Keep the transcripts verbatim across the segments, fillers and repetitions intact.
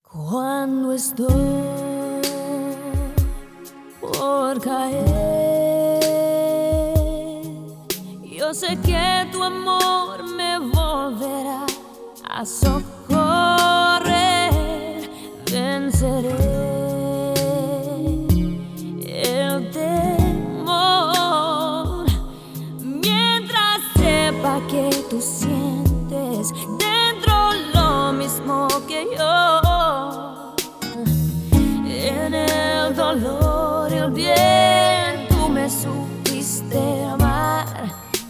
Cuando estoy por caer, yo sé que tu amor me volverá a socorrer. Venceré el temor mientras sepa que tú sientes dentro lo mismo que yo. En el dolor y el bien tú me supiste amar,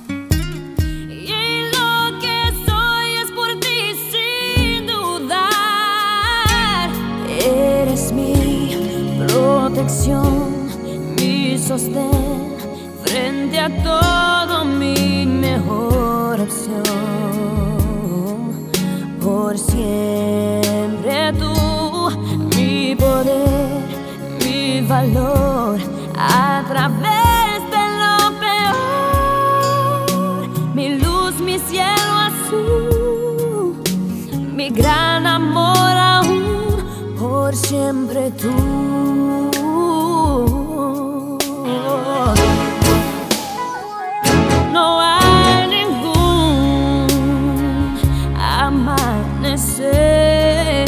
y lo que soy es por ti sin dudar. Eres mi protección, mi sostén frente a todo, mi mejor opción. Por siempre tú, mi poder, mi valor, a través de lo peor, mi luz, mi cielo azul, mi gran amor aún, por siempre tú. No hay ningún amanecer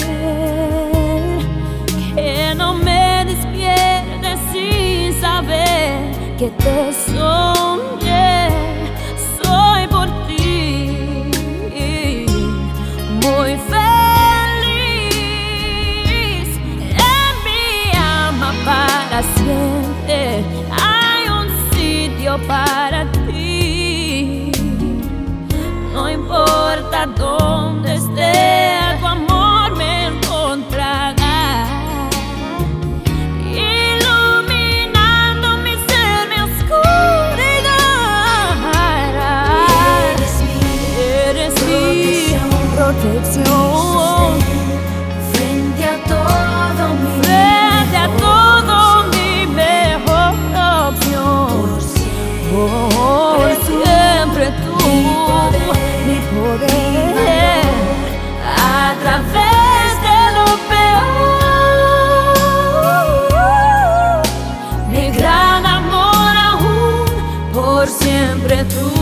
que no me despierte sin saber que te soñé. Soy por ti muy feliz. En mi alma para siempre hay un sitio para ti. No importa dónde esté, tu amor me encontrará, iluminando mi ser, mi oscuridad. Eres mi, eres mi protección frente a todo mi, frente a todo mi mejor opción. Por siempre tú, mi poder, a través de lo peor, mi gran amor aún, por siempre tú.